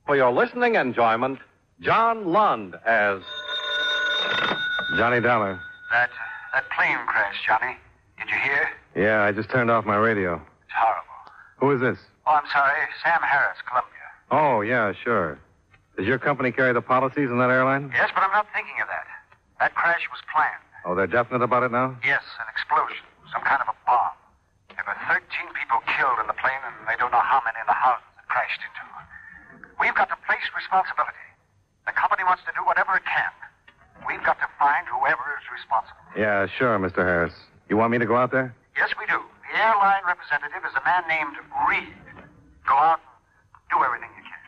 For your listening enjoyment, John Lund as Johnny Dollar. That plane crash, Johnny. Did you hear? Yeah, I just turned off my radio. It's horrible. Who is this? Oh, I'm sorry. Sam Harris, Columbia. Oh, yeah, sure. Does your company carry the policies in that airline? Yes, but I'm not thinking of that. That crash was planned. Oh, they're definite about it now? Yes, an explosion. Some kind of a bomb. There were 13 people killed in the plane, and they don't know how many in the houses it crashed into. We've got to place responsibility. The company wants to do whatever it can. We've got to find whoever is responsible. Yeah, sure, Mr. Harris. You want me to go out there? Yes, we do. The airline representative is a man named Reed. Go out and do everything you can.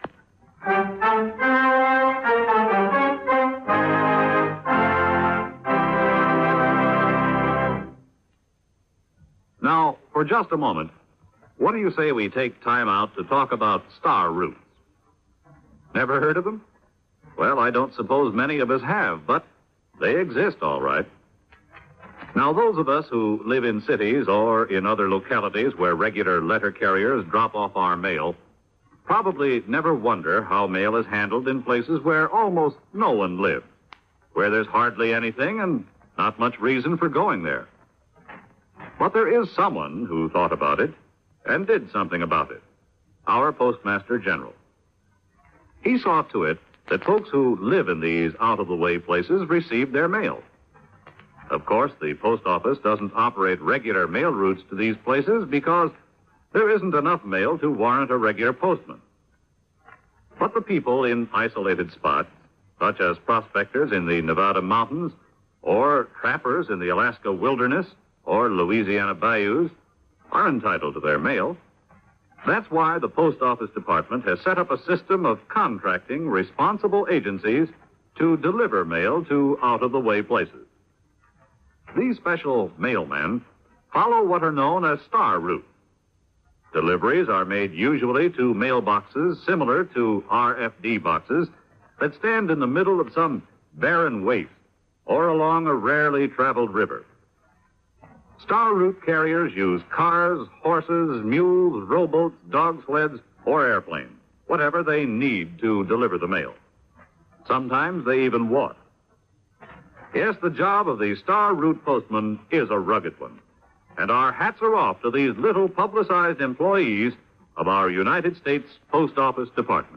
Now, for just a moment, what do you say we take time out to talk about star routes? Never heard of them? Well, I don't suppose many of us have, but they exist, all right. Now, those of us who live in cities or in other localities where regular letter carriers drop off our mail probably never wonder how mail is handled in places where almost no one lives, where there's hardly anything and not much reason for going there. But there is someone who thought about it and did something about it. Our Postmaster General. He saw to it that folks who live in these out-of-the-way places receive their mail. Of course, the post office doesn't operate regular mail routes to these places because there isn't enough mail to warrant a regular postman. But the people in isolated spots, such as prospectors in the Nevada mountains, or trappers in the Alaska wilderness, or Louisiana bayous, are entitled to their mail. That's why the Post Office Department has set up a system of contracting responsible agencies to deliver mail to out-of-the-way places. These special mailmen follow what are known as star routes. Deliveries are made usually to mailboxes similar to RFD boxes that stand in the middle of some barren waste or along a rarely traveled river. Star route carriers use cars, horses, mules, rowboats, dog sleds, or airplanes, whatever they need to deliver the mail. Sometimes they even walk. Yes, the job of the star route postman is a rugged one. And our hats are off to these little publicized employees of our United States Post Office Department.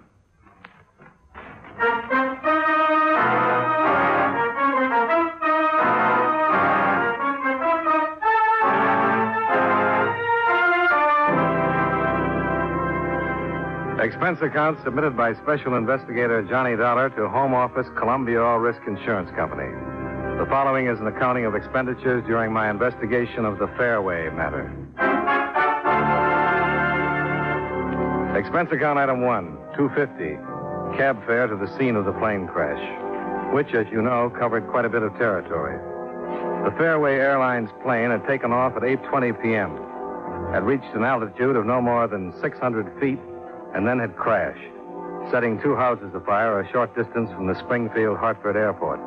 Expense account submitted by Special Investigator Johnny Dollar to Home Office, Columbia All Risk Insurance Company. The following is an accounting of expenditures during my investigation of the Fairway matter. Expense account item 1, $250, cab fare to the scene of the plane crash, which, as you know, covered quite a bit of territory. The Fairway Airlines plane had taken off at 8:20 p.m., had reached an altitude of no more than 600 feet, and then had crashed, setting 2 houses afire a short distance from the Springfield-Hartford Airport.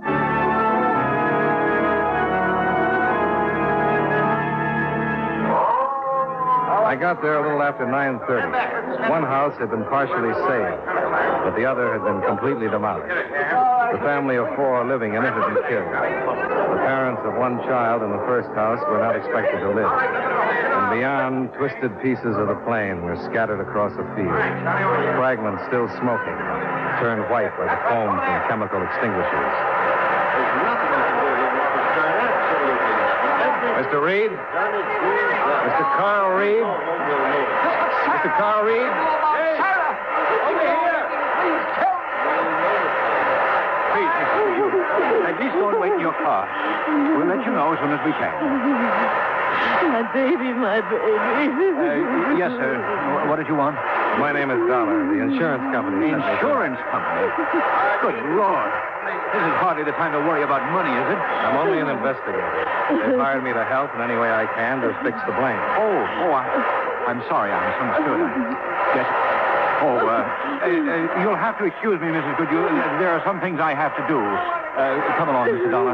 I got there a little after 9:30. One house had been partially saved, but the other had been completely demolished. The family of 4 living in it had been killed. The parents of 1 child in the first house were not expected to live. And beyond, twisted pieces of the plane were scattered across a field. Fragments still smoking, turned white by the foam from chemical extinguishers. Mr. Reed? Mr. Carl Reed? Mr. Carl Reed? Sarah! Over here! Please, at least don't wait in your car. We'll let you know as soon as we can. My baby, my baby. Yes, sir. What did you want? My name is Dollar, the insurance company. The insurance company? Good Lord. This is hardly the time to worry about money, is it? I'm only an investigator. They've hired me to help in any way I can to fix the blame. I'm sorry. I misunderstood. Yes. You'll have to excuse me, Mrs. Goodyear. There are some things I have to do. Come along, Mr. Dollar.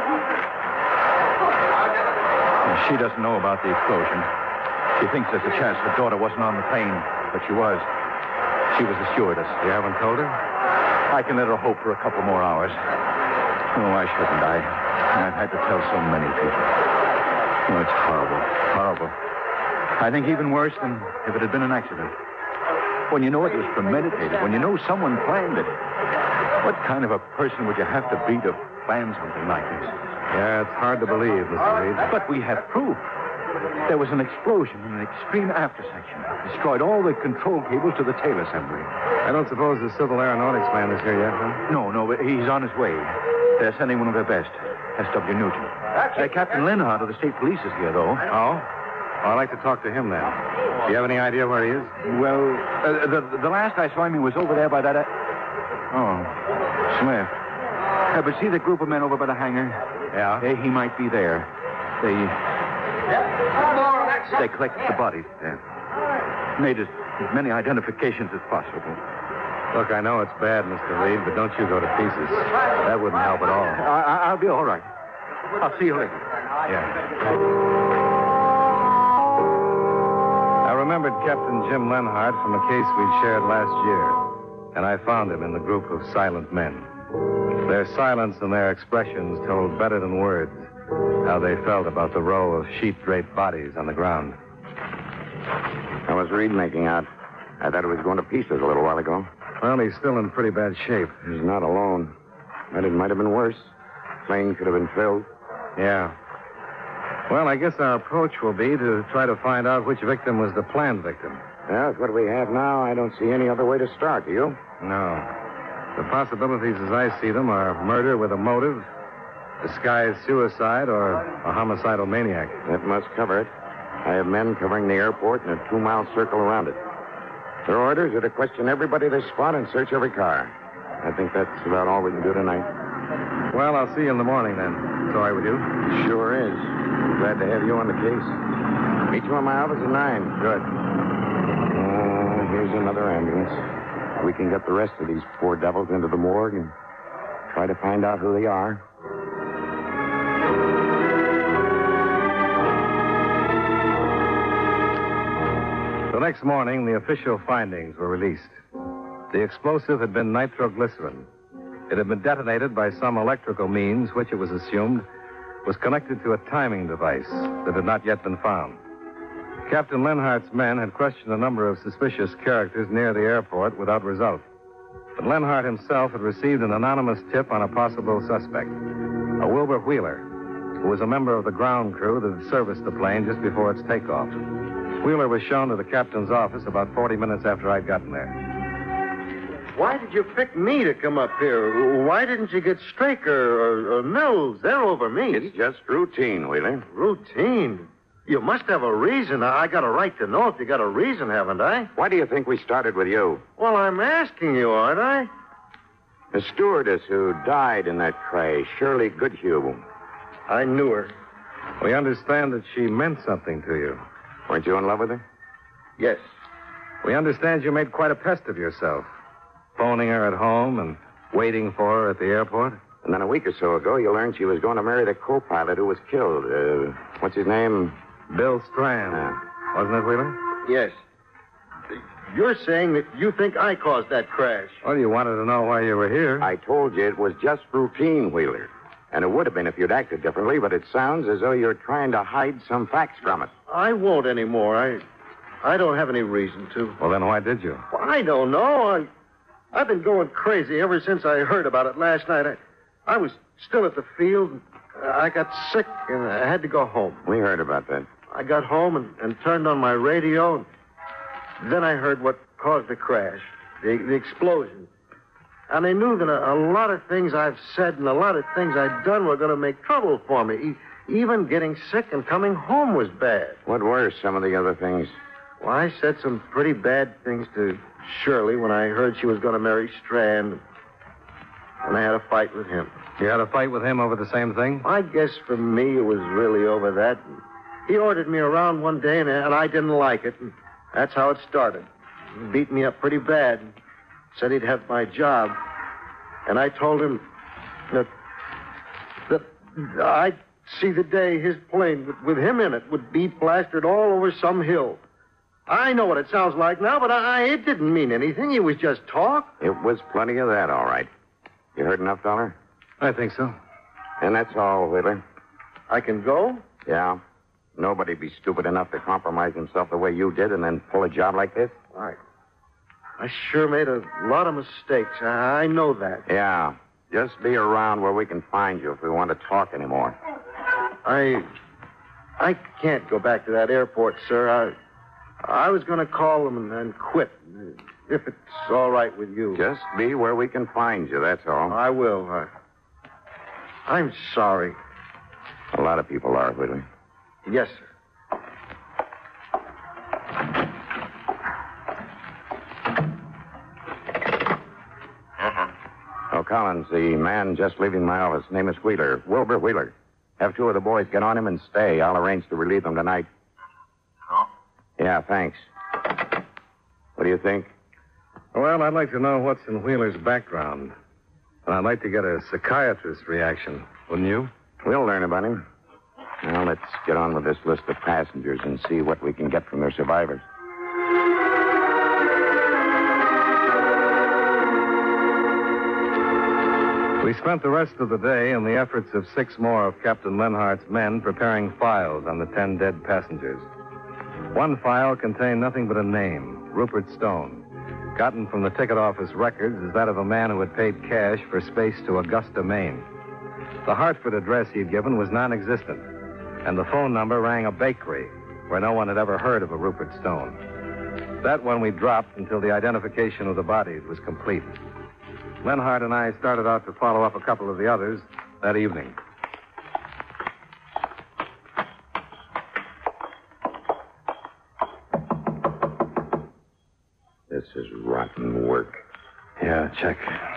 She doesn't know about the explosion. She thinks there's a chance her daughter wasn't on the plane, but she was. She was a stewardess. You haven't told her? I can let her hope for a couple more hours. Oh, why shouldn't I? I've had to tell so many people. Oh, it's horrible. Horrible. I think even worse than if it had been an accident. When you know it was premeditated, when you know someone planned it. What kind of a person would you have to be to plan something like this? Yeah, it's hard to believe, Mr. Reed. But we have proof. There was an explosion in an extreme aftersection. Destroyed all the control cables to the tail assembly. I don't suppose the civil aeronautics man is here yet, huh? No, but he's on his way. They're sending one of their best, S.W. Nugent. Captain Lenhart of the state police is here, though. Oh? I'd like to talk to him then. Do you have any idea where he is? Well, the last I saw him, he was over there by that... Oh, Smith. But see the group of men over by the hangar? Yeah? He might be there. They collected the bodies there. Made as many identifications as possible. Look, I know it's bad, Mr. Reed, but don't you go to pieces. That wouldn't help at all. I'll be all right. I'll see you later. Yeah. I remembered Captain Jim Lenhart from a case we'd shared last year, and I found him in the group of silent men. Their silence and their expressions told better than words how they felt about the row of sheet-draped bodies on the ground. How was Reed making out? I thought it was going to pieces a little while ago. Well, he's still in pretty bad shape. He's not alone. But it might have been worse. Plane could have been filled. Yeah. Well, I guess our approach will be to try to find out which victim was the planned victim. Well, that's what we have now. I don't see any other way to start, do you? No. The possibilities as I see them are murder with a motive, disguised suicide, or a homicidal maniac. That must cover it. I have men covering the airport and a 2-mile circle around it. Their orders are to question everybody they spot and search every car. I think that's about all we can do tonight. Well, I'll see you in the morning then. Sorry with you? Sure is. Glad to have you on the case. Meet you in my office at 9. Good. Here's another ambulance. We can get the rest of these poor devils into the morgue and try to find out who they are. The next morning, the official findings were released. The explosive had been nitroglycerin. It had been detonated by some electrical means, which it was assumed was connected to a timing device that had not yet been found. Captain Lenhart's men had questioned a number of suspicious characters near the airport without result. But Lenhart himself had received an anonymous tip on a possible suspect, a Wilbur Wheeler, who was a member of the ground crew that had serviced the plane just before its takeoff. Wheeler was shown to the captain's office about 40 minutes after I'd gotten there. Why did you pick me to come up here? Why didn't you get Straker or Mills? They're over me. It's just routine, Wheeler. Routine? You must have a reason. I got a right to know if you got a reason, haven't I? Why do you think we started with you? Well, I'm asking you, aren't I? The stewardess who died in that crash, Shirley Goodhue. I knew her. We understand that she meant something to you. Weren't you in love with her? Yes. We understand you made quite a pest of yourself, phoning her at home and waiting for her at the airport. And then a week or so ago, you learned she was going to marry the co-pilot who was killed. What's his name? Bill Strand. Wasn't it, Wheeler? Yes. You're saying that you think I caused that crash. Well, you wanted to know why you were here. I told you it was just routine, Wheeler. And it would have been if you'd acted differently, but it sounds as though you're trying to hide some facts from us. I won't anymore. I don't have any reason to. Well, then why did you? Well, I don't know. I've been going crazy ever since I heard about it last night. I was still at the field. I got sick, and I had to go home. We heard about that. I got home and turned on my radio. And then I heard what caused the crash, the explosion. And I knew that a lot of things I've said and a lot of things I'd done were going to make trouble for me. Even getting sick and coming home was bad. What were some of the other things? Well, I said some pretty bad things to Shirley when I heard she was going to marry Strand. And I had a fight with him. You had a fight with him over the same thing? I guess for me it was really over that. He ordered me around one day, and I didn't like it. And that's how it started. He beat me up pretty bad. Said he'd have my job. And I told him that I'd see the day his plane with him in it would be plastered all over some hill. I know what it sounds like now, but it didn't mean anything. It was just talk. It was plenty of that, all right. You heard enough, Dollar? I think so. And that's all, Wheeler. I can go? Yeah. Nobody'd be stupid enough to compromise himself the way you did and then pull a job like this. All right. I sure made a lot of mistakes. I know that. Yeah. Just be around where we can find you if we want to talk anymore. I can't go back to that airport, sir. I was going to call them and quit, if it's all right with you. Just be where we can find you, that's all. I will. I'm sorry. A lot of people are, Whitley. Yes, sir. Oh, Collins, the man just leaving my office, name is Wheeler. Wilbur Wheeler. Have two of the boys get on him and stay. I'll arrange to relieve them tonight. Oh? Yeah, thanks. What do you think? Well, I'd like to know what's in Wheeler's background. And I'd like to get a psychiatrist's reaction, wouldn't you? We'll learn about him. Now, let's get on with this list of passengers and see what we can get from their survivors. We spent the rest of the day in the efforts of 6 more of Captain Lenhart's men preparing files on the 10 dead passengers. One file contained nothing but a name, Rupert Stone. Gotten from the ticket office records is that of a man who had paid cash for space to Augusta, Maine. The Hartford address he'd given was non-existent, and the phone number rang a bakery where no one had ever heard of a Rupert Stone. That one we dropped until the identification of the bodies was complete. Lenhart and I started out to follow up a couple of the others that evening. This is rotten work. Yeah, check.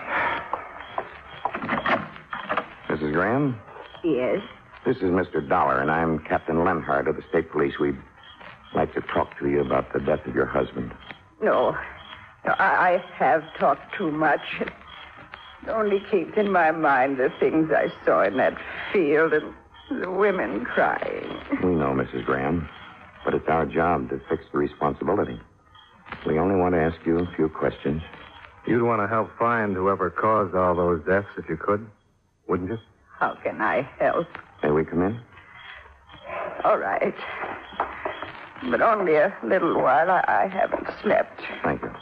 Mrs. Graham? Yes. This is Mr. Dollar, and I'm Captain Lenhart of the State Police. We'd like to talk to you about the death of your husband. No, I have talked too much. It only keeps in my mind the things I saw in that field and the women crying. We know, Mrs. Graham, but it's our job to fix the responsibility. We only want to ask you a few questions. You'd want to help find whoever caused all those deaths if you could, wouldn't you? How can I help? May we come in? All right. But only a little while. I haven't slept. Thank you.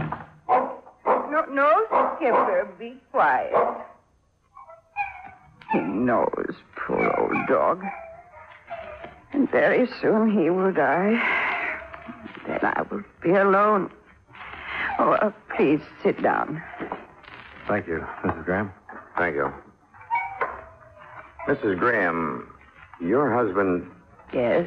No, Skipper, be quiet. He knows, poor old dog. And very soon he will die. Then I will be alone. Oh, please sit down. Thank you, Mrs. Graham. Thank you. Mrs. Graham, your husband... Yes.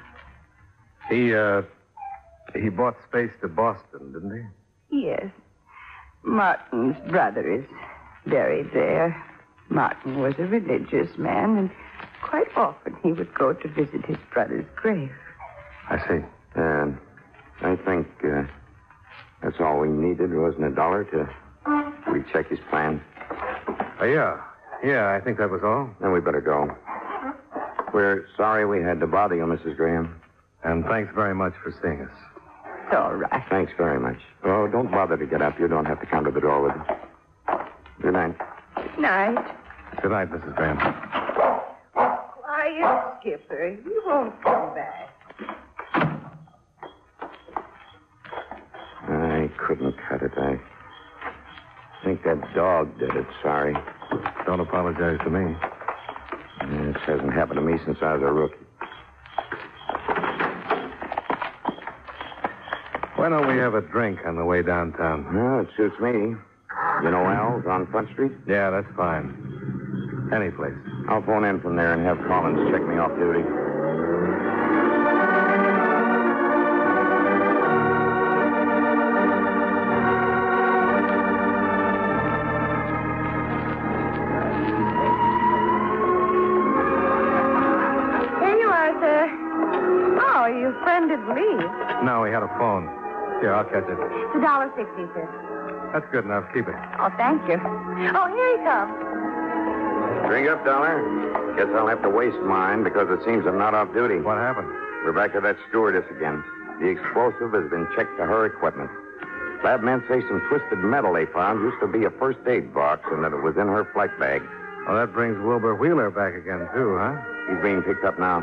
He bought space to Boston, didn't he? Yes. Martin's brother is buried there. Martin was a religious man, and quite often he would go to visit his brother's grave. I see. I think that's all we needed, wasn't it, Dollar, to recheck his plan? Yeah, I think that was all. Then we better go. We're sorry we had to bother you, Mrs. Graham. And thanks very much for seeing us. It's all right. Thanks very much. Oh, don't bother to get up. You don't have to come to the door with us. Good night. Good night. Good night, Mrs. Graham. Quiet, Skipper. You won't come back. I couldn't cut it. I think that dog did it. Sorry. Don't apologize to me. This hasn't happened to me since I was a rookie. Why don't we have a drink on the way downtown? No, it suits me. You know Al's on Front Street? Yeah, that's fine. Any place. I'll phone in from there and have Collins check me off duty. Here you are, sir. Oh, your friend didn't leave. No, he had a phone. Here, I'll catch it. It's $1.60, sir. That's good enough. Keep it. Oh, thank you. Oh, here he comes. Drink up, Dollar. Guess I'll have to waste mine because it seems I'm not off duty. What happened? We're back to that stewardess again. The explosive has been checked to her equipment. Lab men say some twisted metal they found used to be a first aid box and that it was in her flight bag. Well, that brings Wilbur Wheeler back again, too, huh? He's being picked up now.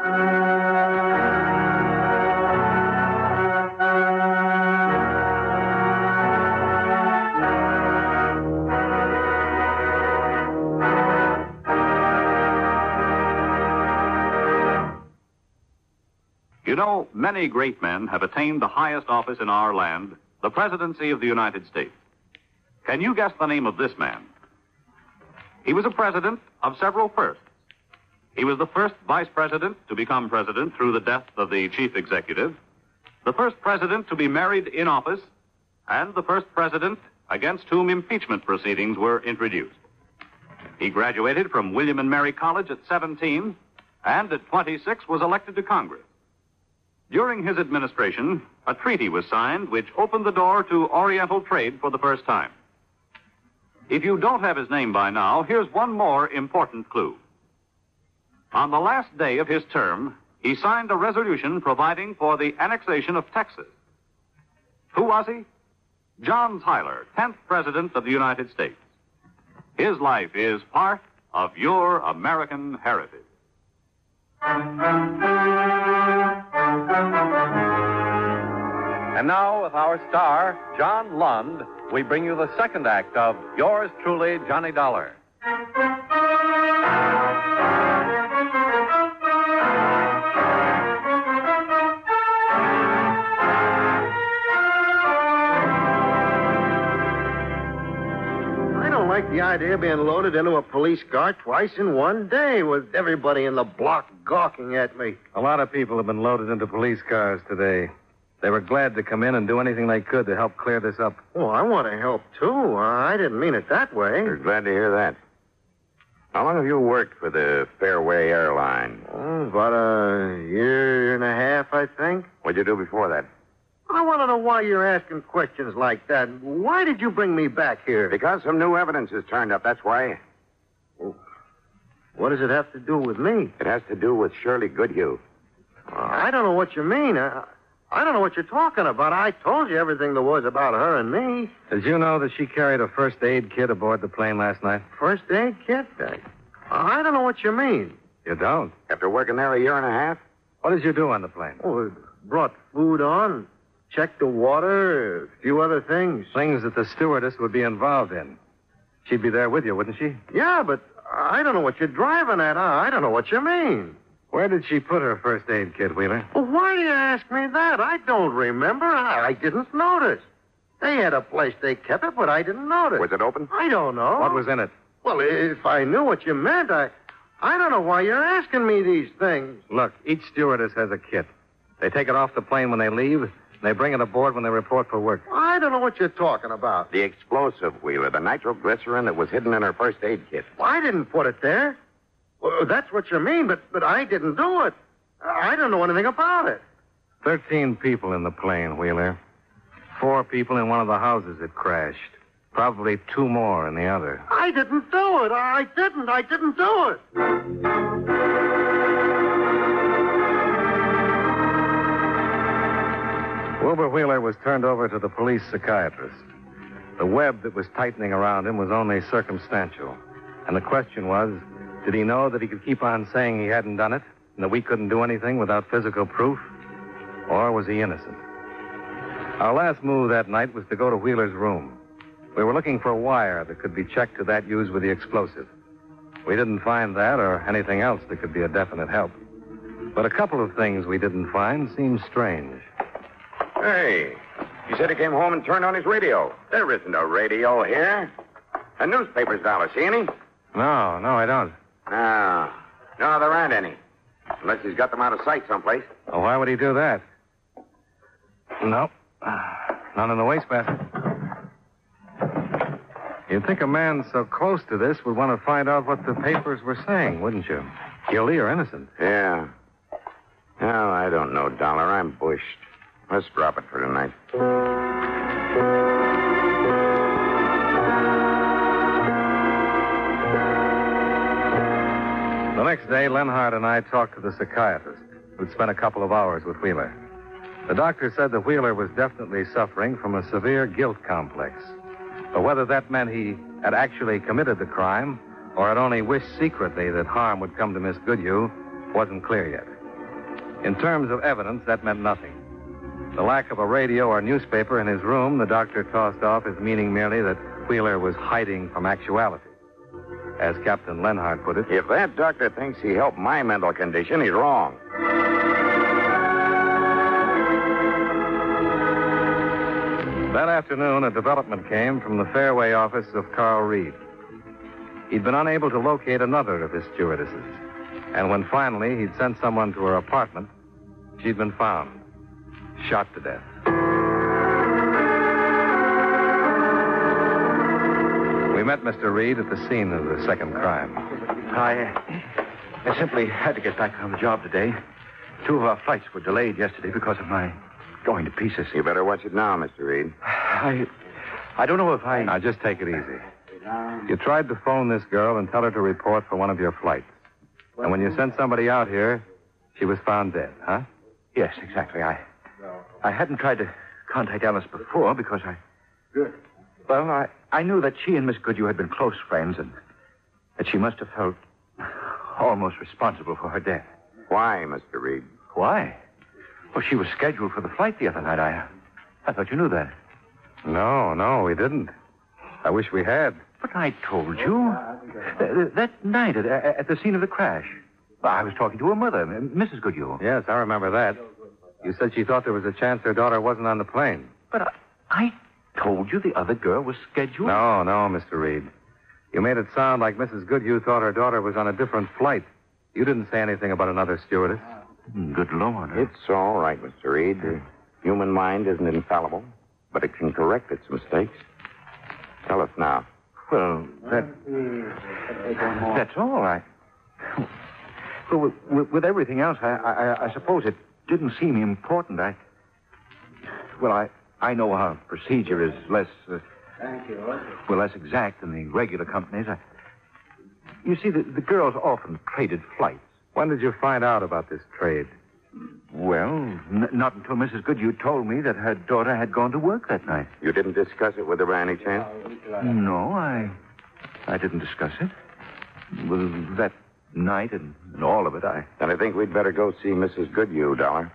You know, many great men have attained the highest office in our land, the presidency of the United States. Can you guess the name of this man? He was a president of several firsts. He was the first vice president to become president through the death of the chief executive, the first president to be married in office, and the first president against whom impeachment proceedings were introduced. He graduated from William and Mary College at 17, and at 26 was elected to Congress. During his administration, a treaty was signed which opened the door to Oriental trade for the first time. If you don't have his name by now, here's one more important clue. On the last day of his term, he signed a resolution providing for the annexation of Texas. Who was he? John Tyler, 10th President of the United States. His life is part of your American heritage. And now, with our star, John Lund, we bring you the second act of Yours Truly, Johnny Dollar. I don't like the idea of being loaded into a police car twice in one day with everybody in the block gawking at me. A lot of people have been loaded into police cars today. They were glad to come in and do anything they could to help clear this up. Oh, I want to help, too. I didn't mean it that way. We're glad to hear that. How long have you worked for the Fairway Airline? Oh, about a year and a half, I think. What'd you do before that? I want to know why you're asking questions like that. Why did you bring me back here? Because some new evidence has turned up, that's why. What does it have to do with me? It has to do with Shirley Goodhue. I don't know what you mean. I don't know what you're talking about. I told you everything there was about her and me. Did you know that she carried a first aid kit aboard the plane last night? First aid kit? I don't know what you mean. You don't? After working there a year and a half? What did you do on the plane? Oh, brought food on, checked the water, a few other things. Things that the stewardess would be involved in. She'd be there with you, wouldn't she? Yeah, but I don't know what you're driving at. I don't know what you mean. Where did she put her first aid kit, Wheeler? Well, why do you ask me that? I don't remember. I didn't notice. They had a place they kept it, but I didn't notice. Was it open? I don't know. What was in it? Well, if I knew what you meant, I don't know why you're asking me these things. Look, each stewardess has a kit. They take it off the plane when they leave, and they bring it aboard when they report for work. I don't know what you're talking about. The explosive, Wheeler, the nitroglycerin that was hidden in her first aid kit. I didn't put it there. Well, that's what you mean, but I didn't do it. I don't know anything about it. 13 people in the plane, Wheeler. 4 people in one of the houses that crashed. Probably 2 more in the other. I didn't do it. I didn't do it. Wilbur Wheeler was turned over to the police psychiatrist. The web that was tightening around him was only circumstantial. And the question was, did he know that he could keep on saying he hadn't done it, and that we couldn't do anything without physical proof? Or was he innocent? Our last move that night was to go to Wheeler's room. We were looking for a wire that could be checked to that used with the explosive. We didn't find that or anything else that could be a definite help. But a couple of things we didn't find seemed strange. Hey, he said he came home and turned on his radio. There isn't a radio here. A newspaper's dollar, see any? No, I don't. No, there aren't any. Unless he's got them out of sight someplace. Well, why would he do that? No. None in the wastebasket. You'd think a man so close to this would want to find out what the papers were saying, wouldn't you? Guilty or innocent? Yeah. Well, I don't know, Dollar. I'm bushed. Let's drop it for tonight. The next day, Lenhart and I talked to the psychiatrist, who'd spent a couple of hours with Wheeler. The doctor said the Wheeler was definitely suffering from a severe guilt complex. But whether that meant he had actually committed the crime or had only wished secretly that harm would come to Miss Goodhue wasn't clear yet. In terms of evidence, that meant nothing. The lack of a radio or newspaper in his room, the doctor tossed off as meaning merely that Wheeler was hiding from actuality. As Captain Lenhart put it, If that doctor thinks he helped my mental condition, he's wrong. that afternoon, a development came from the Fairway office of Carl Reed. He'd been unable to locate another of his stewardesses. And when finally he'd sent someone to her apartment, she'd been found, shot to death. We met Mr. Reed at the scene of the second crime. I simply had to get back on the job today. 2 of our flights were delayed yesterday because of my going to pieces. You better watch it now, Mr. Reed. I don't know if I... Now, just take it easy. You tried to phone this girl and tell her to report for one of your flights. And when you sent somebody out here, she was found dead, huh? Yes, exactly. I hadn't tried to contact Alice before because Well, I knew that she and Miss Goodhue had been close friends and that she must have felt almost responsible for her death. Why, Mr. Reed? Why? Well, she was scheduled for the flight the other night. I thought you knew that. No, we didn't. I wish we had. But I told you. That night at the scene of the crash. I was talking to her mother, Mrs. Goodhue. Yes, I remember that. You said she thought there was a chance her daughter wasn't on the plane. But I told you the other girl was scheduled. No, Mr. Reed. You made it sound like Mrs. Goodhue thought her daughter was on a different flight. You didn't say anything about another stewardess. Good Lord. It's all right, Mr. Reed. The human mind isn't infallible, but it can correct its mistakes. Tell us now. Well, that's all. Well, with everything else, I suppose it didn't seem important. I know our procedure is less exact than the regular companies. You see, the girls often traded flights. When did you find out about this trade? Well, not until Mrs. Goodhue told me that her daughter had gone to work that night. You didn't discuss it with her by any chance? No, I didn't discuss it. Well, that night and all of it, Then I think we'd better go see Mrs. Goodhue, Dollar.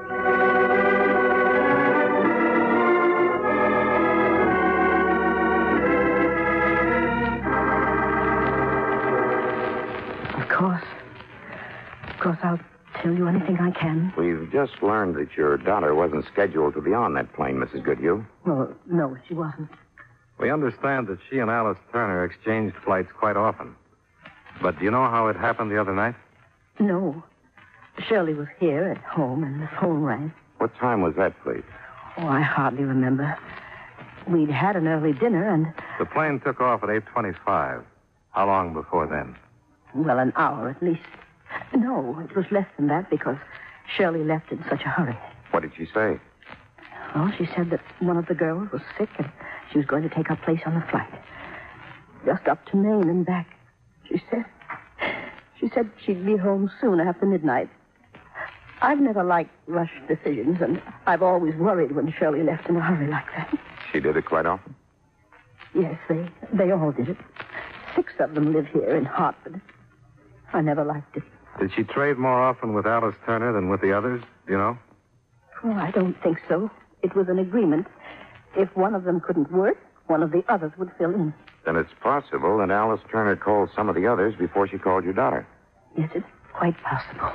Of course, I'll tell you anything I can. We've just learned that your daughter wasn't scheduled to be on that plane, Mrs. Goodhue. Well, no, she wasn't. We understand that she and Alice Turner exchanged flights quite often. But do you know how it happened the other night? No. Shirley was here at home and the phone rang. What time was that, please? Oh, I hardly remember. We'd had an early dinner and... The plane took off at 8:25. How long before then? Well, an hour at least. No, it was less than that because Shirley left in such a hurry. What did she say? Well, she said that one of the girls was sick and she was going to take her place on the flight. Just up to Maine and back, she said she'd be home soon after midnight. I've never liked rushed decisions, and I've always worried when Shirley left in a hurry like that. She did it quite often? Yes, they all did it. 6 of them live here in Hartford. I never liked it. Did she trade more often with Alice Turner than with the others? Do you know? Oh, I don't think so. It was an agreement. If one of them couldn't work, one of the others would fill in. Then it's possible that Alice Turner called some of the others before she called your daughter. Yes, it's quite possible.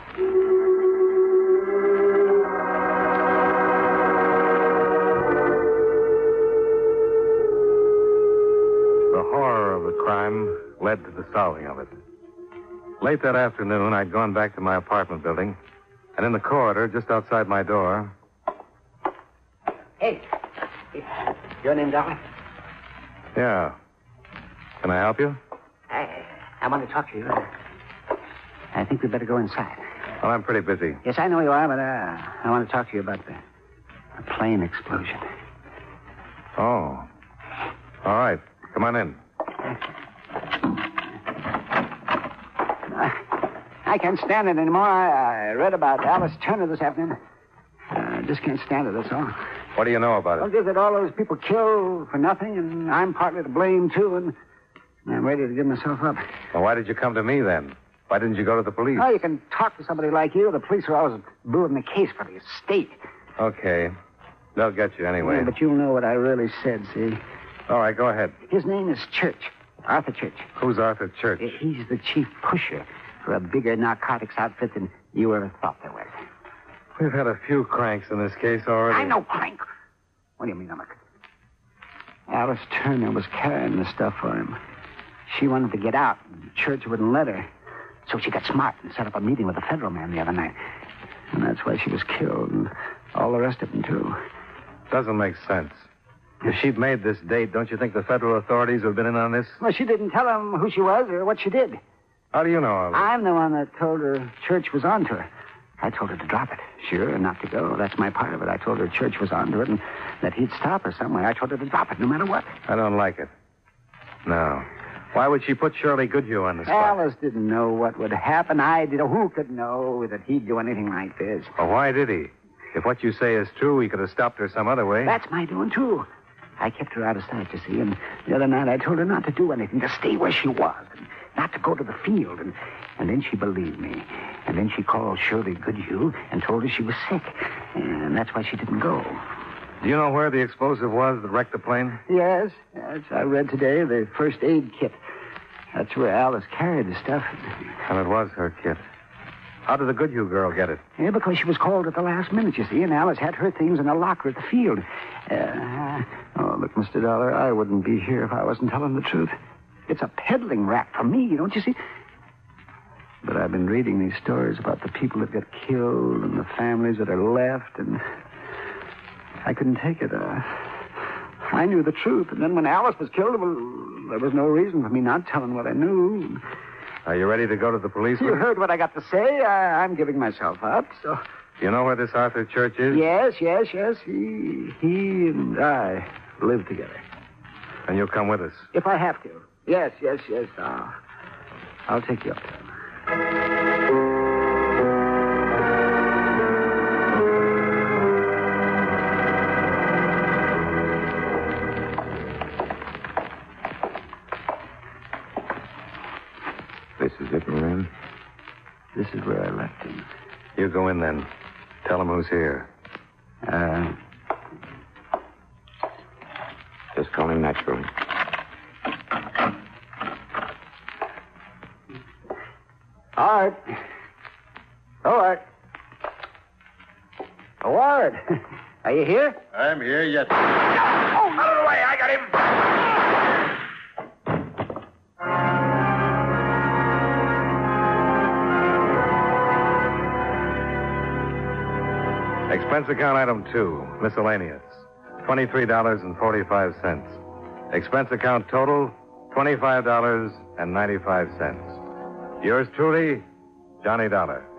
The horror of the crime led to the solving of it. Late that afternoon, I'd gone back to my apartment building, and in the corridor, just outside my door... Hey, your name, Dollar? Yeah. Can I help you? I want to talk to you. I think we'd better go inside. Well, I'm pretty busy. Yes, I know you are, but I want to talk to you about the plane explosion. Oh. All right. Come on in. I can't stand it anymore. I read about Alice Turner this afternoon. just can't stand it, that's all. What do you know about Well, it? just that all those people killed for nothing, and I'm partly to blame, too, and I'm ready to give myself up. Well, why did you come to me then? Why didn't you go to the police? Oh, you can talk to somebody like you. The police are always brewing the case for the estate. Okay. They'll get you anyway. Yeah, but you'll know what I really said, see? All right, go ahead. His name is Church. Arthur Church. Who's Arthur Church? He's the chief pusher for a bigger narcotics outfit than you ever thought there was. We've had a few cranks in this case already. I know, crank. What do you mean, Emmett? Alice Turner was carrying the stuff for him. She wanted to get out, and Church wouldn't let her. So she got smart and set up a meeting with a federal man the other night. And that's why she was killed, and all the rest of them, too. Doesn't make sense. If she'd made this date, don't you think the federal authorities would have been in on this? Well, she didn't tell him who she was or what she did. How do you know all this? I'm the one that told her Church was onto her. I told her to drop it. Sure, and not to go. That's my part of it. I told her Church was onto it and that he'd stop her some way. I told her to drop it no matter what. I don't like it. No. Why would she put Shirley Goodhue on the spot? Alice didn't know what would happen. I did. Who could know that he'd do anything like this? Well, why did he? If what you say is true, he could have stopped her some other way. That's my doing, too. I kept her out of sight, you see, and the other night I told her not to do anything, to stay where she was, and not to go to the field, and then she believed me. And then she called Shirley Goodhue and told her she was sick, and that's why she didn't go. Do you know where the explosive was that wrecked the plane? Yes, I read today, the first aid kit. That's where Alice carried the stuff. And it was her kit. How did the Goodhue girl get it? Yeah, because she was called at the last minute, you see, and Alice had her things in a locker at the field. Oh, look, Mr. Dollar, I wouldn't be here if I wasn't telling the truth. It's a peddling rap for me, don't you see? But I've been reading these stories about the people that get killed and the families that are left, and I couldn't take it. I knew the truth, and then when Alice was killed, well, there was no reason for me not telling what I knew. Are you ready to go to the police? You heard what I got to say. I'm giving myself up, so... Do you know where this Arthur Church is? Yes. He and I live together. And you'll come with us? If I have to. Yes. I'll take you up there. This is it, Moran? This is where I left him. You go in then. Tell him who's here. Just call him naturally. All right. Ward, are you here? I'm here, yes. Oh, out of the way. I got him. Expense account item 2, miscellaneous, $23.45. Expense account total, $25.95. Yours truly, Johnny Dollar.